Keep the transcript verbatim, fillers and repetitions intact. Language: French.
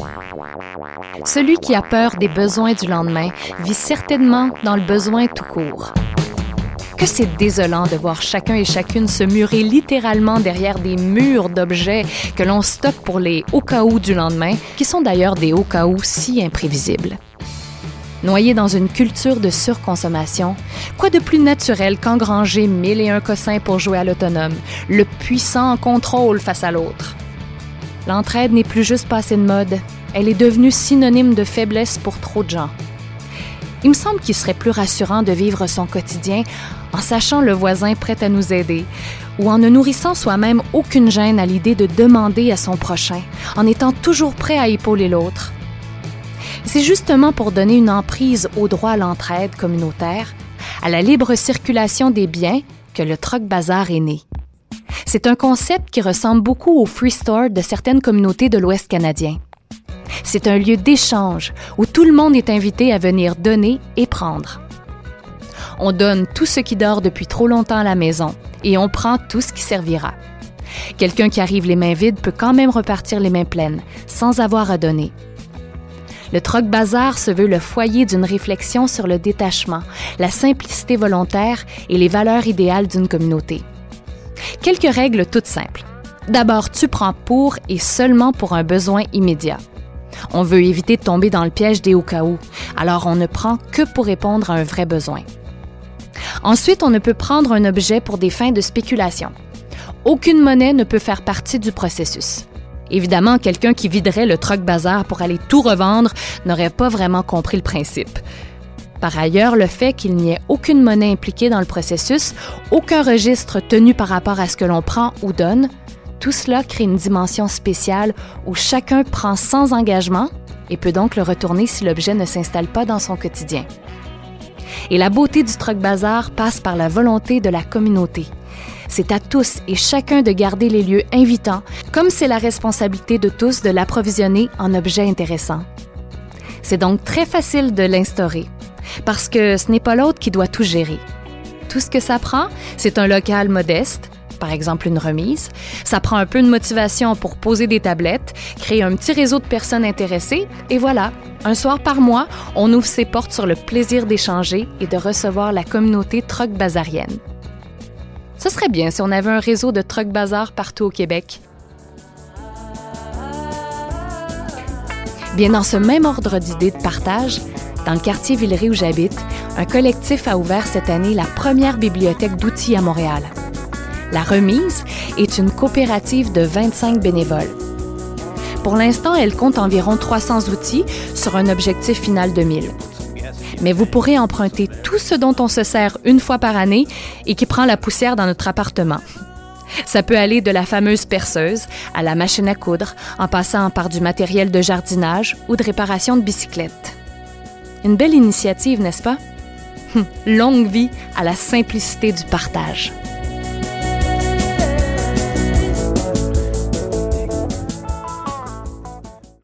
Celui qui a peur des besoins du lendemain vit certainement dans le besoin tout court. Que c'est désolant de voir chacun et chacune se murer littéralement derrière des murs d'objets que l'on stocke pour les « au cas où » du lendemain, qui sont d'ailleurs des « au cas où » si imprévisibles. Noyé dans une culture de surconsommation, quoi de plus naturel qu'engranger mille et un cossins pour jouer à l'autonome, le puissant contrôle face à l'autre? L'entraide n'est plus juste passée de mode, elle est devenue synonyme de faiblesse pour trop de gens. Il me semble qu'il serait plus rassurant de vivre son quotidien en sachant le voisin prêt à nous aider ou en ne nourrissant soi-même aucune gêne à l'idée de demander à son prochain, en étant toujours prêt à épauler l'autre. C'est justement pour donner une emprise au droit à l'entraide communautaire, à la libre circulation des biens, que le Troc Bazar est né. C'est un concept qui ressemble beaucoup au Free Store de certaines communautés de l'Ouest canadien. C'est un lieu d'échange où tout le monde est invité à venir donner et prendre. On donne tout ce qui dort depuis trop longtemps à la maison et on prend tout ce qui servira. Quelqu'un qui arrive les mains vides peut quand même repartir les mains pleines, sans avoir à donner. Le Troc Bazar se veut le foyer d'une réflexion sur le détachement, la simplicité volontaire et les valeurs idéales d'une communauté. Quelques règles toutes simples. D'abord, tu prends pour et seulement pour un besoin immédiat. On veut éviter de tomber dans le piège des « au cas où », alors on ne prend que pour répondre à un vrai besoin. Ensuite, on ne peut prendre un objet pour des fins de spéculation. Aucune monnaie ne peut faire partie du processus. Évidemment, quelqu'un qui viderait le Troc Bazar pour aller tout revendre n'aurait pas vraiment compris le principe. Par ailleurs, le fait qu'il n'y ait aucune monnaie impliquée dans le processus, aucun registre tenu par rapport à ce que l'on prend ou donne, tout cela crée une dimension spéciale où chacun prend sans engagement et peut donc le retourner si l'objet ne s'installe pas dans son quotidien. Et la beauté du Troc Bazar passe par la volonté de la communauté. C'est à tous et chacun de garder les lieux invitants, comme c'est la responsabilité de tous de l'approvisionner en objets intéressants. C'est donc très facile de l'instaurer, parce que ce n'est pas l'autre qui doit tout gérer. Tout ce que ça prend, c'est un local modeste, par exemple une remise. Ça prend un peu de motivation pour poser des tablettes, créer un petit réseau de personnes intéressées, et voilà, un soir par mois, on ouvre ses portes sur le plaisir d'échanger et de recevoir la communauté Troc Bazarienne. Ce serait bien si on avait un réseau de Troc Bazar partout au Québec. Bien, dans ce même ordre d'idées de partage, dans le quartier Villeray où j'habite, un collectif a ouvert cette année la première bibliothèque d'outils à Montréal. La Remise est une coopérative de vingt-cinq bénévoles. Pour l'instant, elle compte environ trois cents outils sur un objectif final de mille. Mais vous pourrez emprunter tout ce dont on se sert une fois par année et qui prend la poussière dans notre appartement. Ça peut aller de la fameuse perceuse à la machine à coudre, en passant par du matériel de jardinage ou de réparation de bicyclette. Une belle initiative, n'est-ce pas? Longue vie à la simplicité du partage.